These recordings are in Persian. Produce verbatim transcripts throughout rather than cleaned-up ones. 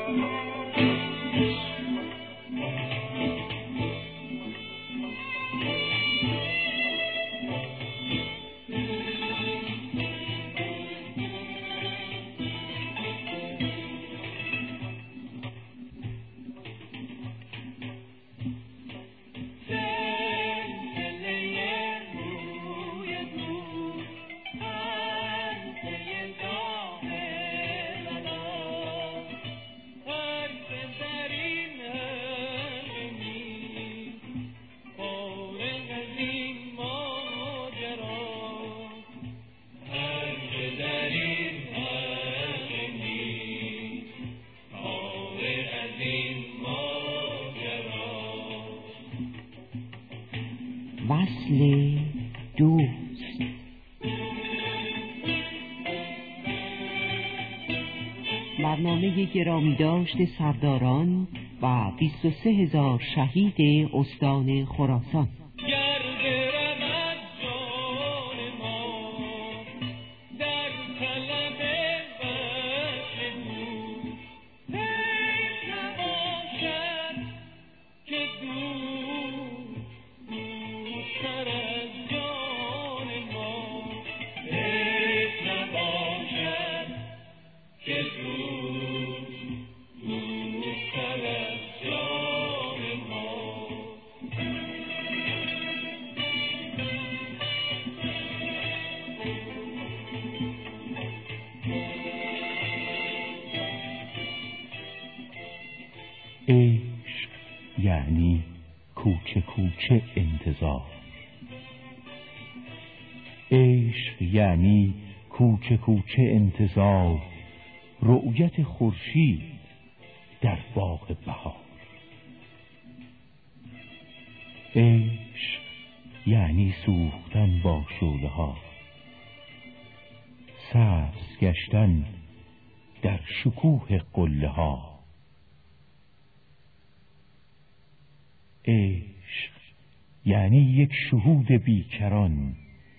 وصل دوست. برنامه گرامی داشت سرداران و بیست و سه هزار شهید استان خراسان. عشق یعنی کوچه کوچه انتظار. عشق یعنی کوچه کوچه انتظار، رؤیت خورشید در باغ بهار. عشق یعنی سوختن با شعله ها، سبز گشتن در شکوه قله ها. عشق یعنی یک شهود بیکران،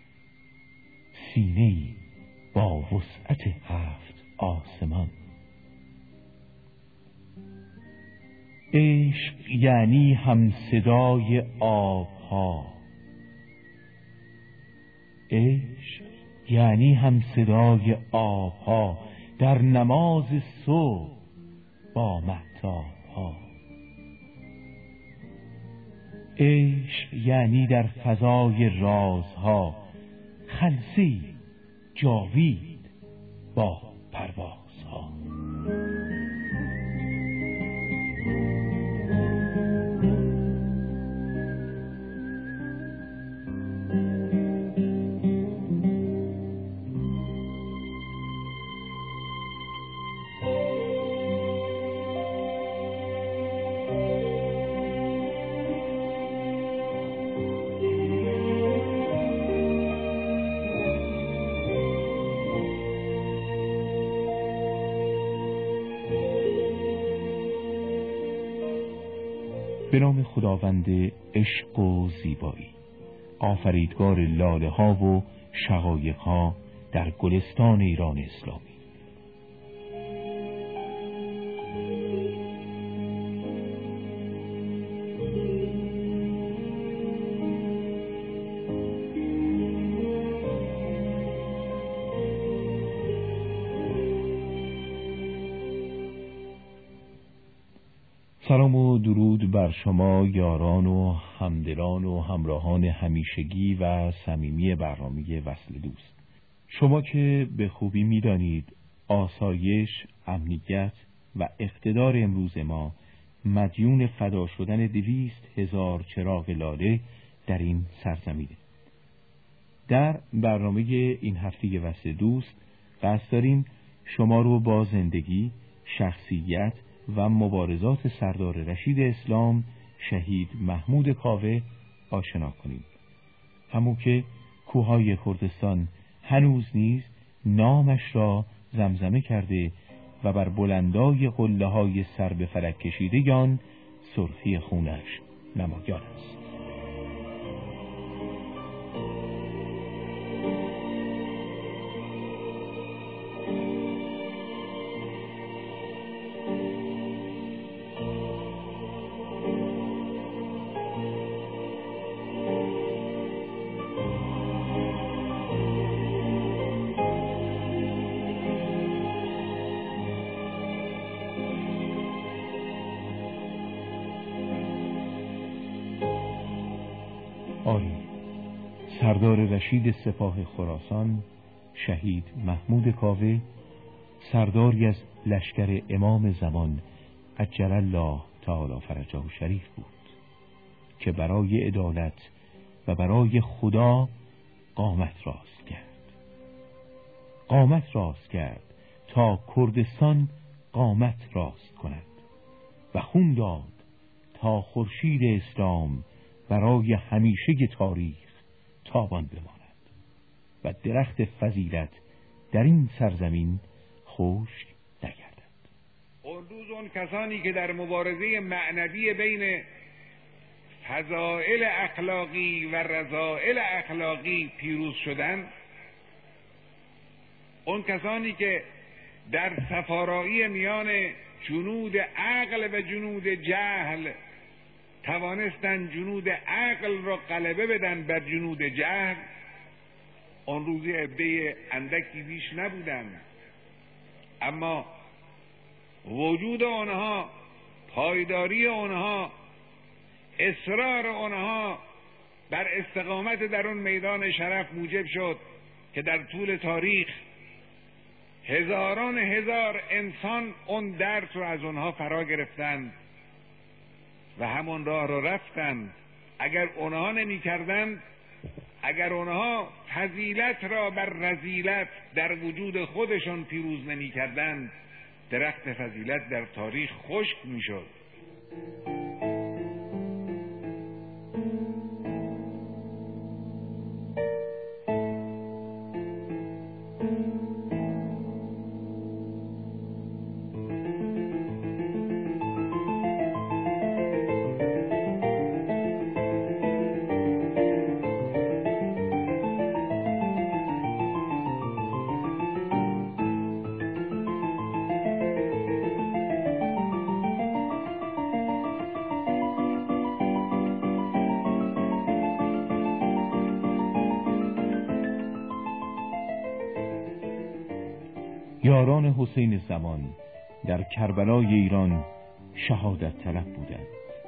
سینه‌ای با وسعت هفت آسمان. عشق یعنی هم صدای آبها. عشق یعنی هم صدای آبها در نماز صبح با مهتابها. عشق یعنی در فضای رازها خلسی جاوید با پروازها. به نام خداوند عشق و زیبایی، آفریدگار لاله ها و شقایق ها در گلستان ایران اسلامی. سلام و درود بر شما یاران و همدلان و همراهان همیشگی و صمیمی برنامه وصل دوست. شما که به خوبی می‌دانید آسایش، امنیت و اقتدار امروز ما مدیون فدا شدن دویست هزار چراغ لاله در این سرزمینه. در برنامه این هفته وصل دوست قصد داریم شما رو با زندگی، شخصیت و مبارزات سردار رشید اسلام شهید محمود کاوه آشنا کنیم. همون که کوههای کردستان هنوز نیز نامش را زمزمه کرده و بر بلندای قله های سر به فلک کشیدگان سرخی خونش نمایان است. آری، سردار رشید سپاه خراسان شهید محمود کاوه سرداری از لشکر امام زمان عجل الله تعالی فرجه شریف بود که برای عدالت و برای خدا قامت راست کرد. قامت راست کرد تا کردستان قامت راست کند و خون داد تا خورشید اسلام برای همیشه تاریخ تابان بماند و درخت فضیلت در این سرزمین خشک نگردد. اون روز اون کسانی که در مبارزه معنوی بین فضائل اخلاقی و رذائل اخلاقی پیروز شدند، اون کسانی که در سفارایی میان جنود عقل و جنود جهل توانستند جنود عقل را غلبه بدن بر جنود جهل، اون روزی عده اندکی بیش نبودند، اما وجود آنها، پایداری آنها، اصرار آنها بر استقامت در اون میدان شرف موجب شد که در طول تاریخ هزاران هزار انسان اون درس رو از اونها فرا گرفتند و همون راه رو رفتند. اگر اونها نمی کردند، اگر اونها فضیلت را بر رذیلت در وجود خودشون پیروز نمی کردند، درخت فضیلت در تاریخ خشک می شد. یاران حسین زمان در کربلای ایران شهادت طلب بودند.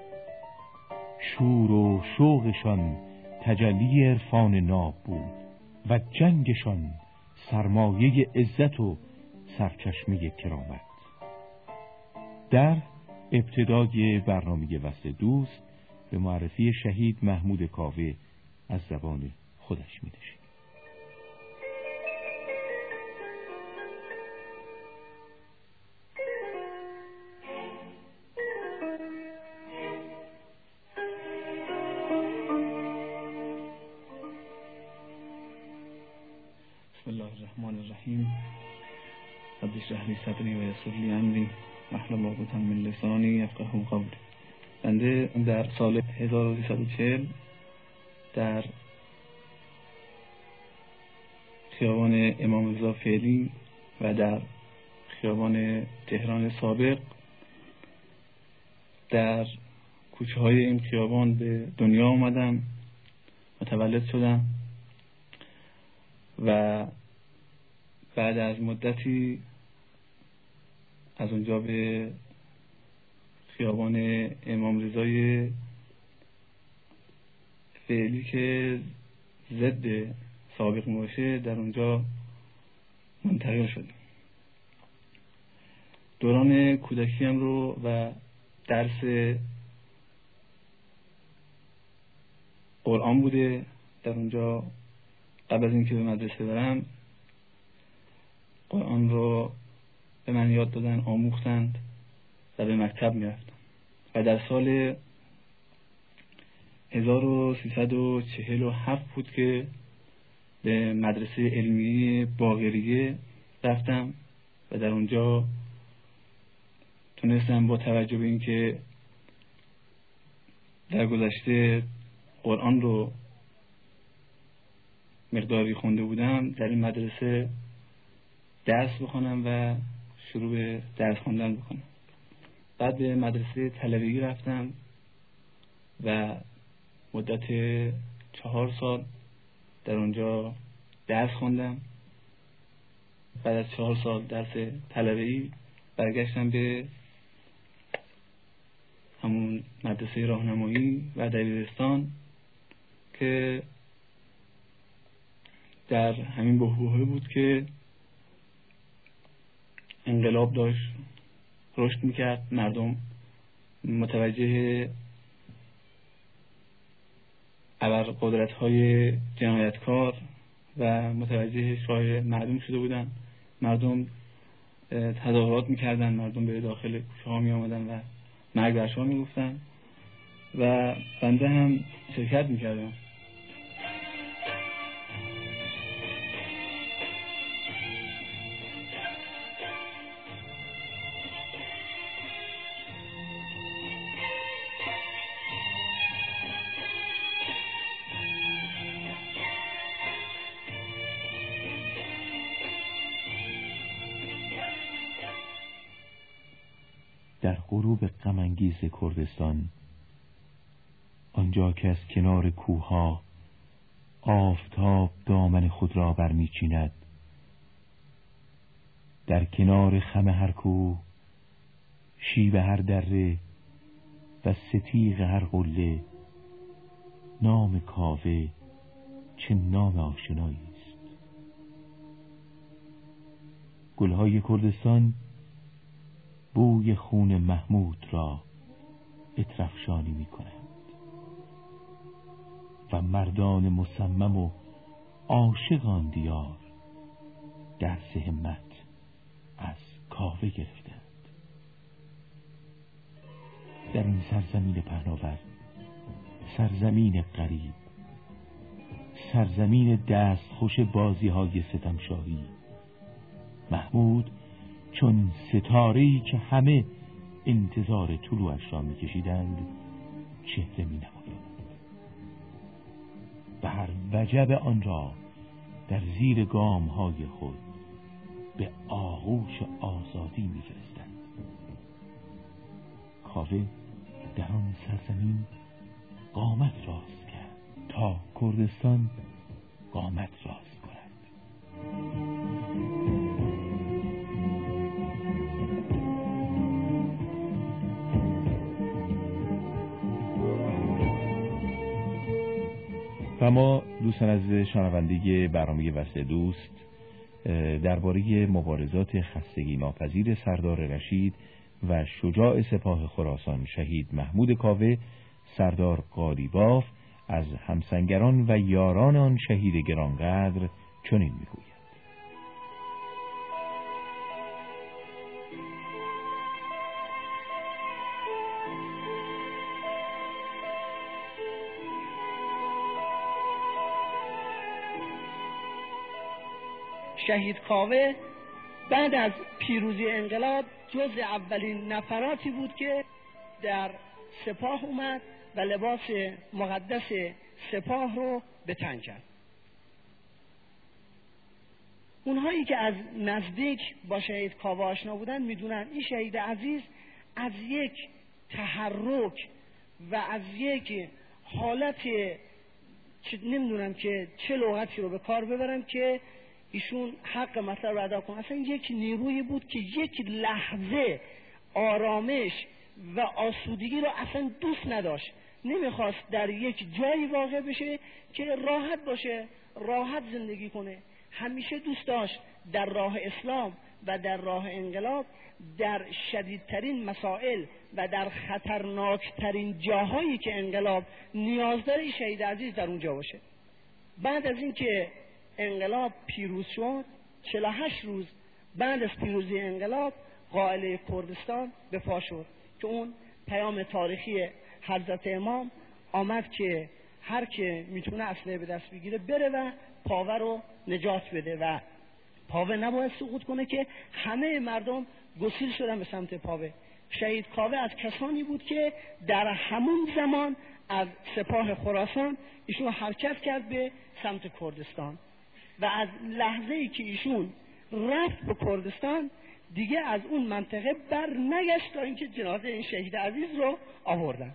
شور و شوقشان تجلی عرفان ناب بود و جنگشان سرمایه عزت و سرچشمه کرامت. در ابتدای برنامه وصل دوست به معرفی شهید محمود کاوه از زبان خودش می‌نشید. بسم الله الرحمن الرحیم. رب اشرح لی صدری و یسر لی امری واحلل عقدة من لسانی یفقهوا قولی. بنده در سال هزار و سیصد و چهل در خیابان امام رضا فعلی و در خیابان تهران سابق در کوچه های این خیابان به دنیا آمدم، متولد شدم و بعد از مدتی از اونجا به خیابان امام رضای فعلی که ضد سابق باشه در اونجا منتقل شدیم. دوران کودکیم رو و درس قرآن بوده. در اونجا قبل از اینکه به مدرسه برم قرآن رو به من یاد دادن، آموختند و به مکتب میرفتم و در سال هزار و سیصد و چهل و هفت بود که به مدرسه علمی باقریه رفتم و در اونجا تونستم با توجه به اینکه در گذشته قرآن رو مقداری خونده بودم در این مدرسه درس بخونم و شروع به درس خوندن بکنم. بعد به مدرسه طلبگی رفتم و مدت چهار سال در اونجا درس خوندم. بعد از چهار سال درس طلبگی برگشتم به همون مدرسه راهنمایی و دبیرستان که در همین بحبوحه بود که انقلاب داشت رشد میکرد، مردم متوجه ابرقدرت‌های جنایتکار و متوجه شاه مردم شده بودن. مردم تظاهرات میکردن، مردم به داخل کوچه ها می آمدن و مرگ بر شاه میگفتن و بنده هم شرکت میکردم. در غروب غم‌انگیز کردستان، آنجا که از کنار کوه‌ها آفتاب دامن خود را برمی‌چیند، در کنار خم هر کوه، شیب هر دره و ستیغ هر قله، نام کاوه چه نام آشنایی است. گلهای کردستان بوی خون محمود را عطرافشانی می کنند و مردان مصمم و عاشق آن دیار درس همت از کاوه گرفتند. در این سرزمین پهناور، سرزمین غریب، سرزمین دستخوش بازی های ستمشاهی، محمود چون ستاره‌ای که همه انتظار طلوعش را می‌کشیدند چهره می‌نماید. بر وجب آن را در زیر گام‌های خود به آغوش آزادی می‌فرستند. کاوه در آن سرزمین قامت راست کرد تا کردستان قامت راست کند. و ما دوستان عزیز شنونده برنامه وصل دوست درباره مبارزات خستگی ناپذیر سردار رشید و شجاع سپاه خراسان شهید محمود کاوه سردار قالیباف از همسنگران و یاران آن شهید گرانقدر چنین میگوید: شهید کاوه بعد از پیروزی انقلاب جز اولین نفراتی بود که در سپاه اومد و لباس مقدس سپاه رو به تن کرد. اونهایی که از نزدیک با شهید کاوه آشنا بودن میدونن این شهید عزیز از یک تحرک و از یک حالت نمیدونم که چه لغتی رو به کار ببرم که ایشون حق مطلب رو ادا کنه، اصلا یک نیرویی بود که یک لحظه آرامش و آسودگی رو اصلا دوست نداشت. نمیخواست در یک جایی واقع بشه که راحت باشه، راحت زندگی کنه. همیشه دوست داشت در راه اسلام و در راه انقلاب در شدیدترین مسائل و در خطرناکترین جاهایی که انقلاب نیاز داره شهید عزیز در اونجا باشه. بعد از اینکه انقلاب پیروز شد، چهل و هشت روز بعد از پیروزی انقلاب قائله کردستان به پا شد که اون پیام تاریخی حضرت امام آمد که هر که میتونه اسلحه به دست بگیره بره و پاوه رو نجات بده و پاوه نباید سقوط کنه که همه مردم گسیل شدن به سمت پاوه. شهید کاوه از کسانی بود که در همون زمان از سپاه خراسان ایشون حرکت کرد به سمت کردستان و از لحظه ای که ایشون رفت به کردستان دیگه از اون منطقه بر نگشت تا اینکه جنازه این شهید عزیز رو آوردن.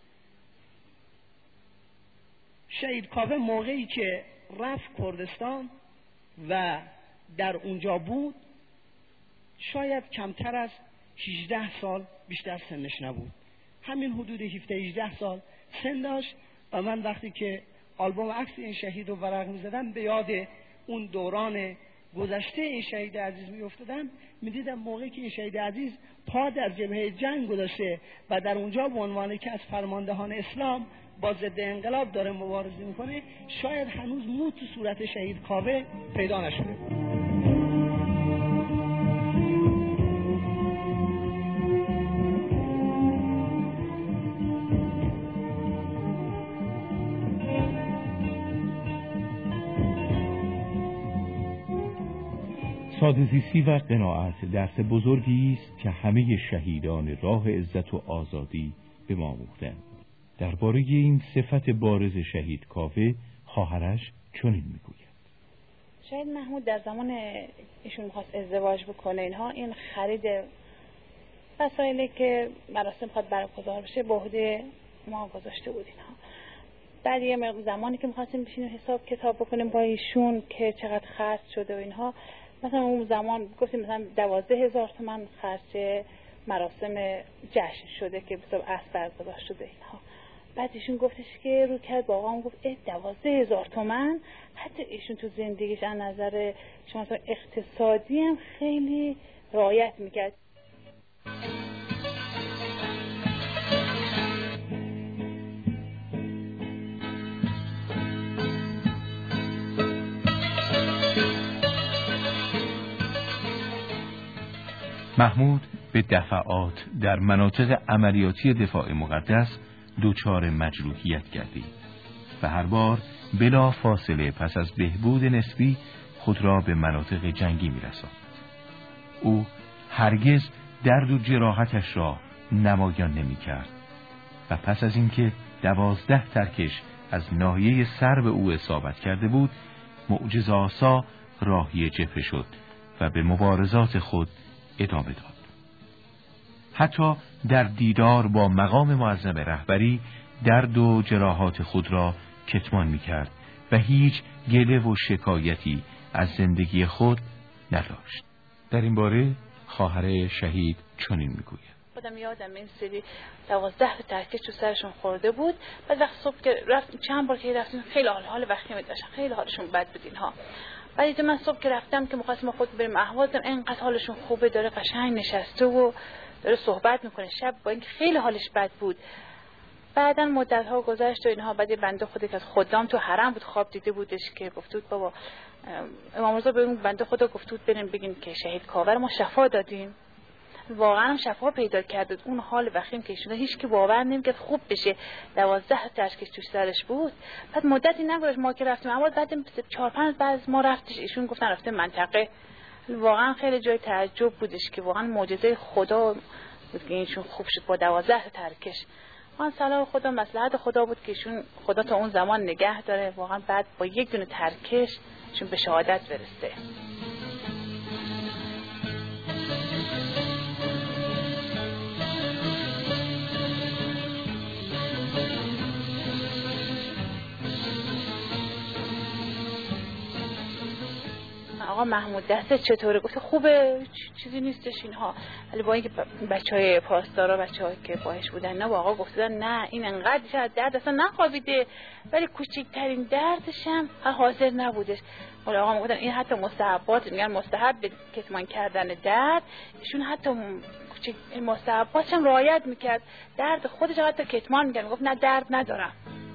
شهید کاوه موقعی که رفت کردستان و در اونجا بود شاید کمتر از هجده سال بیشتر سنش نبود، همین حدود هفده هجده سال سن داشت و من وقتی که آلبوم عکس این شهید رو ورق می‌زدم، به یاد اون دوران گذشته این شهید عزیز میافتادم، میدیدم موقعی که این شهید عزیز پا در جبهه جنگ گذاشته و در اونجا به عنوان که از فرماندهان اسلام با ضد انقلاب داره مبارزه میکنه، شاید هنوز مو تو صورت شهید کاوه پیدا نشده. ساده‌زیستی و قناعت درس بزرگی است که همه شهیدان راه عزت و آزادی به ما آموختند. درباره این صفت بارز شهید کاوه خواهرش چنین میگوید: شهید محمود در زمان ایشون می‌خواست ازدواج بکنه، اینها این خرید وسایلی که مراسم خواهد برگزار بشه به عهده ما گذاشته بود. اینها بعد یه زمانی که می‌خواستیم بشینیم حساب کتاب بکنیم با ایشون که چقدر خرج شده و اینها، مثلا اون زمان گفتیم مثلا دوازده هزار تومان خرج مراسم جشن شده که به حساب اسب برگزار شده اینها. بعد ایشون گفتش که رو کرد با آقام گفت اه دوازده هزار تومان. حتی ایشون تو زندگیش از نظر شما اقتصادی هم خیلی رعایت میکرد. محمود به دفعات در مناطق عملیاتی دفاع مقدس دچار مجروحیت گردید و هر بار بلا فاصله پس از بهبود نسبی خود را به مناطق جنگی می‌رساند. او هرگز درد و جراحتش را نمایان نمی‌کرد و پس از اینکه دوازده ترکش از ناحیه سر به او اصابت کرده بود، معجزه‌آسا راهی جبهه شد و به مبارزات خود ادامه داد. حتی در دیدار با مقام معظم رهبری درد و جراحات خود را کتمان می‌کرد و هیچ گله و شکایتی از زندگی خود نداشت. در این باره خواهر شهید چنین میگوید: خودم یادم این سری دوازده تا ترکش تو سرشون خورده بود. بعد وقت صبح که رفتیم چند بار که رفتیم خیلی حال حال وخیمه داشتن، خیلی حالشون بد بود اینها. بعد من صبح که رفتم که می‌خواستم خود بریم احواز، اینقدر حالشون خوبه، داره قشنگ نشسته و داره صحبت میکنه شب، با اینکه خیلی حالش بد بود. بعدن مدت ها گذشت و اینها، بعد بنده خودی که از خدام تو حرم بود خواب دیده بودش که گفت بود بابا امام رضا به اون بنده خدا گفت بود بریم بگین که شهید کاوه ما شفا دادیم. واقعا هم شفا پیدا کرد. اون حال وخیم که ایشون هیچ کی باور نمی‌کرد خوب بشه. دوازده ترکش توش سرش بود. بعد مدتی نگذشت ما که رفتیم اول، بعد چهار پنج بعد ما رفتش ایشون گفتن رفته منطقه. واقعا خیلی جای تعجب بودش که واقعا معجزه خدا بود که ایشون خوب شد با دوازده ترکش. واقعا صلاح خدا مصلحت خدا بود که ایشون خدا تا اون زمان نگه داره، واقعا بعد با یک دونه ترکش ایشون به شهادت برسه. آقا محمود دستت چطوره؟ گفت خوبه، چیزی نیستش اینها. ولی با اینکه بچهای پاسدارا بچه‌هایی که باهاش بودن نه با آقا گفتن نه این انقدر شاید درد اصلا نخوابیده، ولی کوچکترین دردش هم حاضر نبودش. ولی آقا میگفتن این حتی مستحبات، میگن مستحب به کتمان کردن درد، ایشون حتی کوچک مستحباتش هم رعایت میکرد، درد خودش حتی کتمان میکرد، میگفت نه درد ندارم.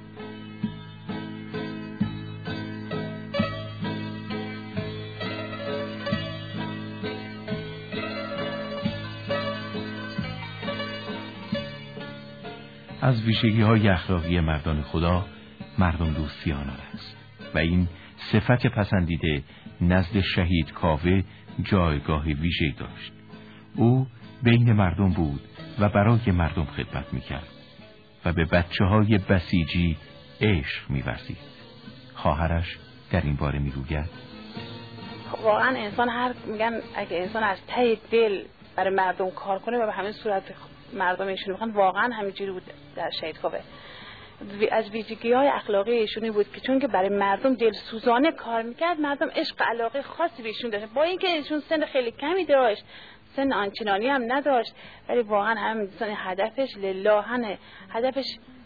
از ویژگی‌های اخلاقی مردان خدا مردم دوستی آنان است و این صفت پسندیده نزد شهید کاوه جایگاه ویژه‌ای داشت. او بین مردم بود و برای مردم خدمت می‌کرد و به بچه‌های بسیجی عشق می‌ورزید. خواهرش در این باره می‌گوید: واقعا انسان هر میگن اگه انسان از ته دل برای مردم کار کنه و به همین صورت مردم ایشون میخوان، واقعا همینجوری بود در شهید کاوه. از ویژگی‌های اخلاقی ایشونی بود که چون که برای مردم دلسوزانه کار میکرد، مردم عشق علاقه خاصی به ایشون داشتن، با اینکه ایشون سن خیلی کمی داشت، سن آنچنانی هم نداشت، ولی واقعا هم هدفش للهانه، هدفش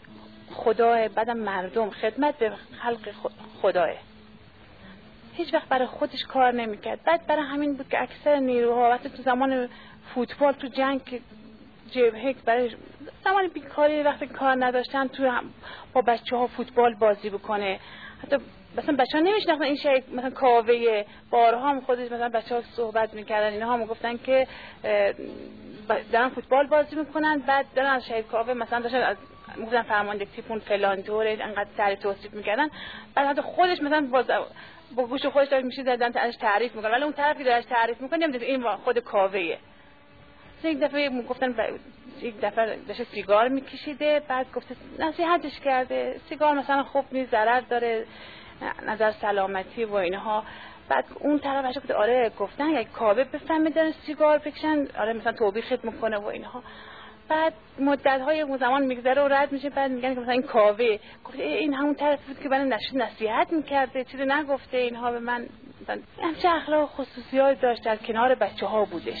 خداه، بعدم مردم، خدمت به خلق خداه. هیچ وقت برای خودش کار نمیکرد. بعد برای همین بود که اکثر نیروها وقتی تو زمان فوتبال تو جنگ جبهه برای زمان بیکاری وقتی کار نداشتن تو با بچه ها فوتبال بازی بکنه. حتی مثلا بچه ها نمیشناختن این شیء مثلا کاوه، بارها هم خودش مثلا بچه ها صحبت میکردن، اینا هم گفتن که دارن فوتبال بازی میکنن، بعد دارن از شیء کاوه مثلا داشتن از میگفتن فرمانده تیپون فلان طوره انقدر تعریف توصیف میکردن، بعد حتی خودش مثلا باز با گوش خودش داشت میشه دادن ازش تعریف میکنه، ولی اون طرفی که داشت تعریف میکنه نمیدونه این خود کاوه‌ایه. یک دفعه گفتن یک دفعه داشت سیگار میکشیده، بعد گفته نصیحتش کرده سیگار مثلا خوب نیست، ضرر داره نظر سلامتی و اینها. بعد اون طرف بهش گفته آره گفتن یک کاوه بفهمه داره سیگار بکشن، آره مثلا توبیخت میکنه و اینها. بعد مدت های اون زمان میگذره و رد میشه، بعد میگن که مثلا این کاوه گفته این همون طرف بود که من نشد نصیحت میکرده، چیزی نگفته اینها به من. همچه اخلاق خصوصیات داشت، در کنار بچه ها بودش.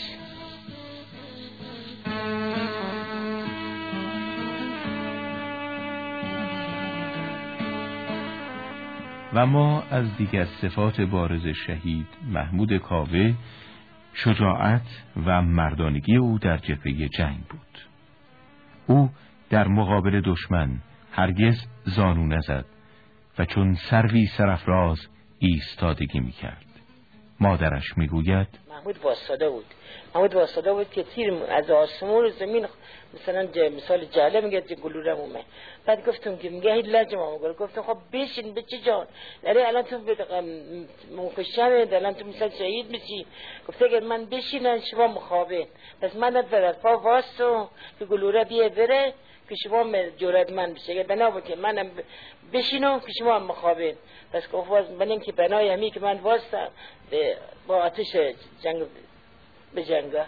و ما از دیگر صفات بارز شهید محمود کاوه شجاعت و مردانگی او در جبهه جنگ بود. او در مقابل دشمن هرگز زانو نزد و چون سروی سرافراز ایستادگی میکرد. مادرش میگوید محمود واسطاده بود. محمود واسطاده بود که تیر از آسمون و زمین مثلا مثال جاله میگه گلوله مومه. بعد گفتم که میگه هیچ لجه ماما گفت گفتم خب بشین بچه جان، یعنی الان تو مکشمه الان تو مثلا شهید میشی. گفته اگر من بشینم شما مخابه، پس من در پا واسو که گلوله بیه بره که شما جرأت من بشه، اگر بنا بود که منم بشینم که شما مخابه، پس گفت من که بنای همی که من واسه با آتش جنگ به جنگه.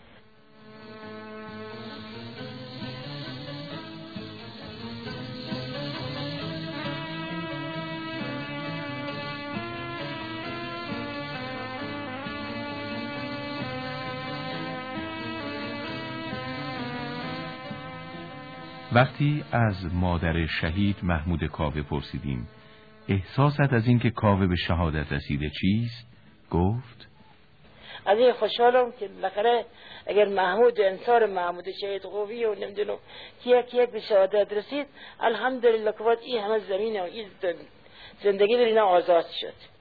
وقتی از مادر شهید محمود کاوه پرسیدیم احساست از اینکه کاوه به شهادت رسیده چیست؟ گفت از این خوشحالم که بالاخره اگر محمود انصار محمود شهید قوی و نمیدونم کیه کیه به شهادت رسید، الحمدلله که وقت این همه زمین و این زندگی در اینا آزاد شد.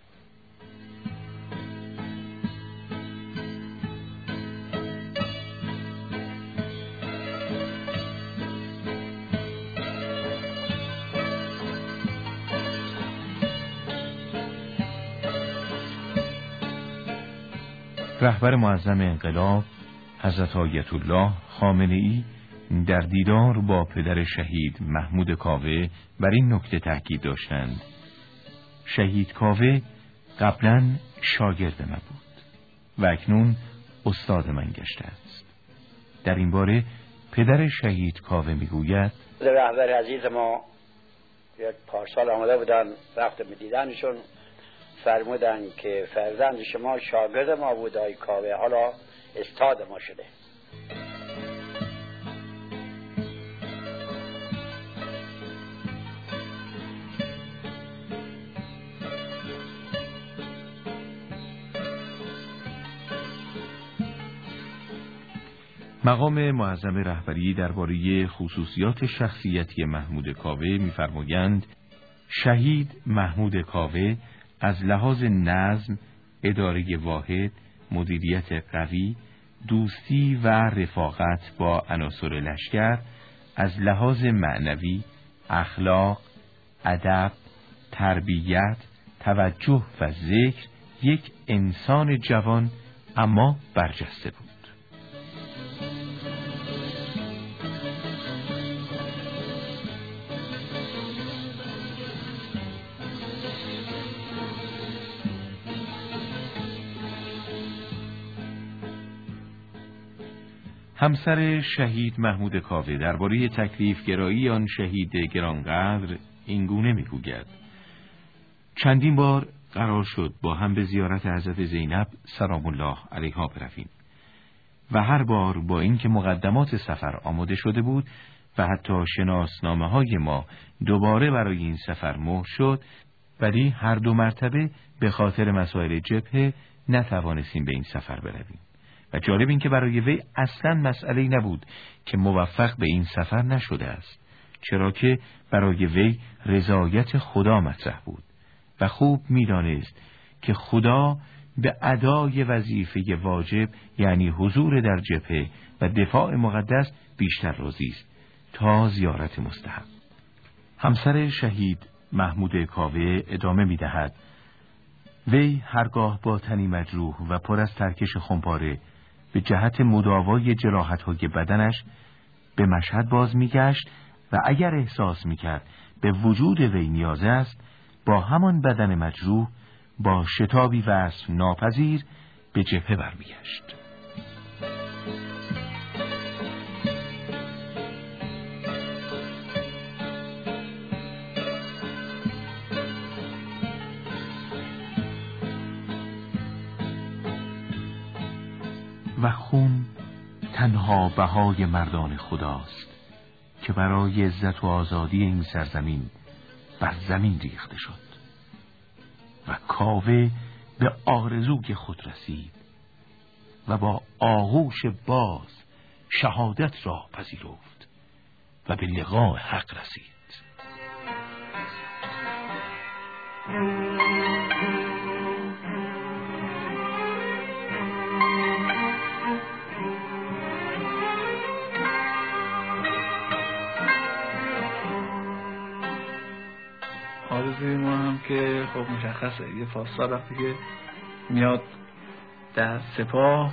رهبر معظم انقلاب حضرت آیت الله خامنه‌ای در دیدار با پدر شهید محمود کاوه بر این نکته تاکید داشتند: شهید کاوه قبلا شاگرد من بود و اکنون استاد من گشته است. در این باره پدر شهید کاوه میگوید رهبر عزیز ما یک پارسال آمده بودن، وقت میدیدنشون فرمودن که فرزند شما شاگرد ما بود آی کاوه، حالا استاد ما شده. مقام معظم رهبری درباره خصوصیات شخصیتی محمود کاوه می‌فرمایند: شهید محمود کاوه از لحاظ نظم، اداره واحد، مدیریت قوی، دوستی و رفاقت با عناصر لشکر، از لحاظ معنوی، اخلاق، ادب، تربیت، توجه و ذکر یک انسان جوان اما برجسته بود. همسر شهید محمود کاوه درباره تکلیف گرایی آن شهید گرانقدر اینگونه میگوید: چندین بار قرار شد با هم به زیارت حضرت زینب سلام الله علیها برویم و هر بار با اینکه مقدمات سفر آماده شده بود و حتی شناسنامه های ما دوباره برای این سفر مهر شد، ولی هر دو مرتبه به خاطر مسائل جبهه نتوانستیم به این سفر برویم. و جالب این که برای وی اصلا مسئله‌ای نبود که موفق به این سفر نشده است، چرا که برای وی رضایت خدا مطرح بود و خوب می‌دانست که خدا به ادای وظیفه واجب، یعنی حضور در جبهه و دفاع مقدس، بیشتر راضی است تا زیارت مستحب. همسر شهید محمود کاوه ادامه می‌دهد: وی هرگاه با تنی مجروح و پر از ترکش خمپاره به جهت مداوای جراحت‌های بدنش به مشهد باز می‌گشت و اگر احساس می‌کرد به وجود وی نیاز است، با همان بدن مجروح با شتابی وصف ناپذیر به جبهه برمیگشت. و خون تنها بهای مردان خداست که برای عزت و آزادی این سرزمین بر زمین ریخته شد. و کاوه به آرزوی خود رسید و با آغوش باز شهادت را پذیرفت و به لقاء حق رسید. آرزوی ما هم که خب مشخصه، یه پاسدار وقتی که میاد در سپاه،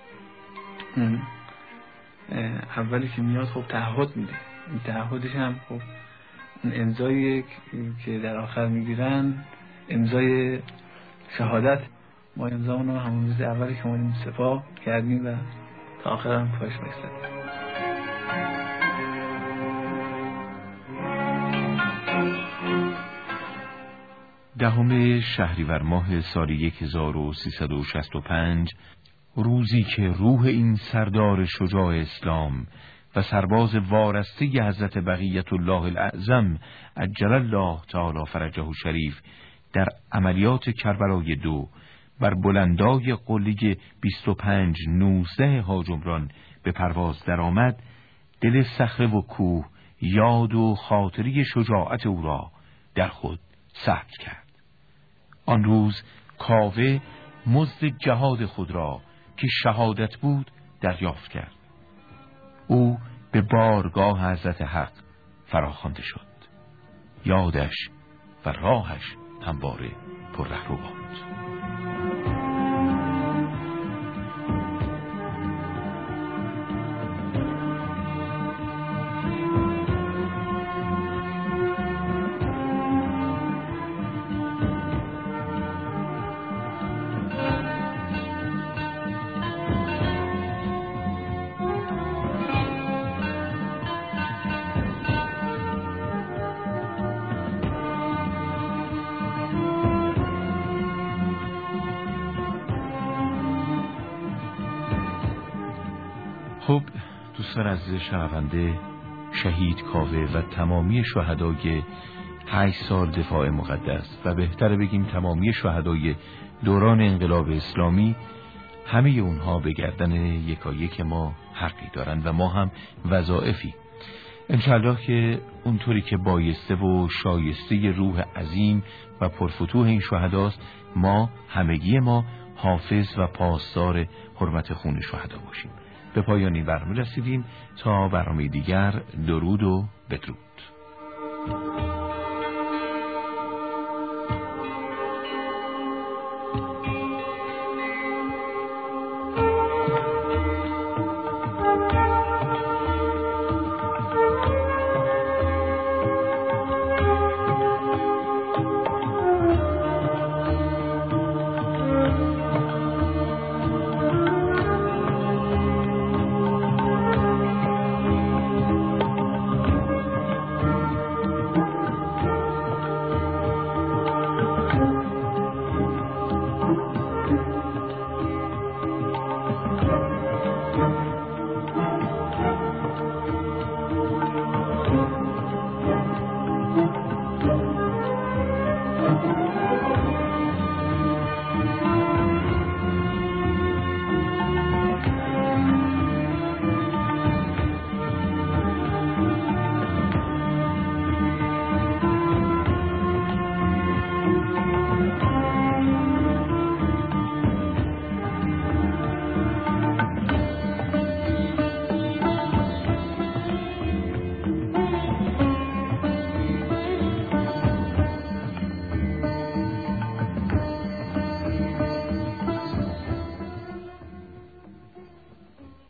اولی که میاد خب تعهد میده. این تعهدش هم خب امضایی که در آخر میگیرن امضای شهادت. ما امضامون رو همون روز اولی که اومدیم سپاه کردیم و تا آخر هم پاش بایستادیم. دهم شهریور ماه سال هزار و سیصد و شصت و پنج، روزی که روح این سردار شجاع اسلام و سرباز وارسته حضرت بقیت الله الاعظم عجل الله تعالی فرجه شریف در عملیات کربلای دو بر بلندای قله بیست و پنج نوزده حاج عمران به پرواز درآمد، دل صخره و کوه یاد و خاطری شجاعت او را در خود ثبت کرد. آن روز کاوه مزد جهاد خود را که شهادت بود دریافت کرد. او به بارگاه حضرت حق فراخوانده شد. یادش و راهش همواره پر رهرو باد. خب دوستان عزیز شنونده، شهید کاوه و تمامی شهدای هشت سال دفاع مقدس و بهتر بگیم تمامی شهدای دوران انقلاب اسلامی، همه اونها به گردن یکایک ما حقی دارن و ما هم وظایفی. انشالله که اونطوری که بایسته و شایسته روح عظیم و پرفتوح این شهداست، ما همگی ما حافظ و پاسدار حرمت خون شهدا باشیم. به پایان این برنامه رسیدیم. تا برنامه دیگر، درود و بدرود.